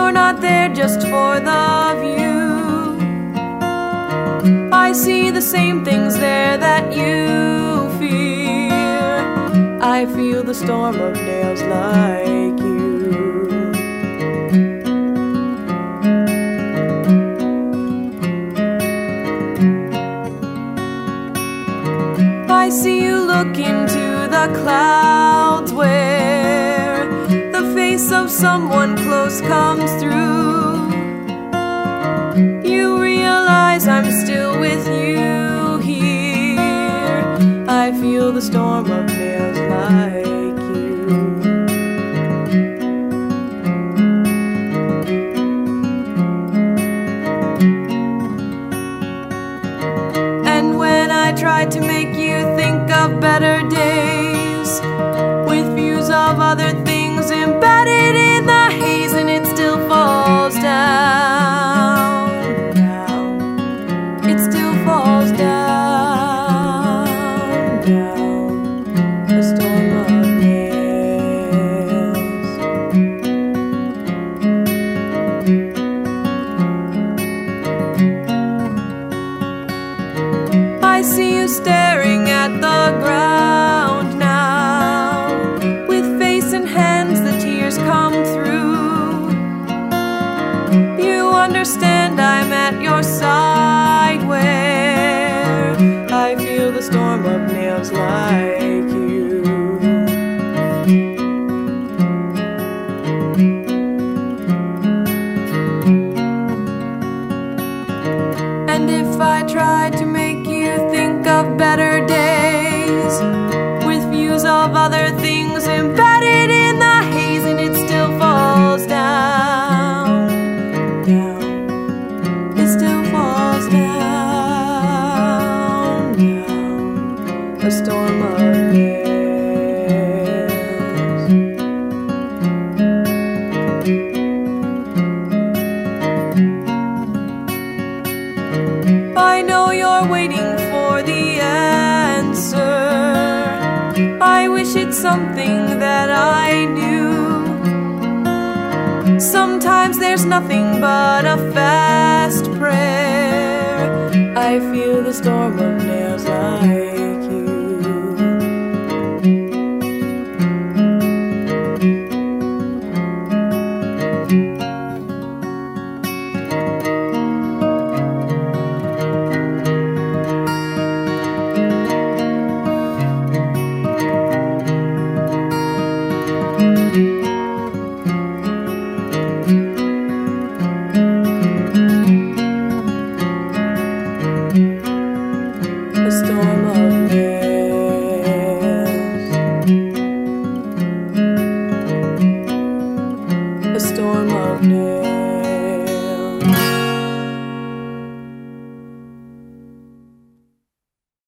you're not there just for the view. I see the same things there that you fear. I feel the storm of nails like you. I see you look into the clouds where the face of someone close comes through. You realize I'm still with you here. I feel the storm of nails like you. And when I tried to make you think of better days, with views of other things embedded in the haze, and it still falls down, down. It still falls down, down. A storm of nails. I see you staring at the ground now, with face and hands the tears come through. You understand I'm at your side where I feel the storm of nails like you. And if I tried to make you think of better days, with views of other things embedded in the haze, and it still falls down, down. It still falls down, down. A storm of nails. I know you're waiting for the answer. I wish it's something that I knew. Sometimes there's nothing but a fast prayer. I feel the storm of nails like you. A storm of nails. A storm of nails.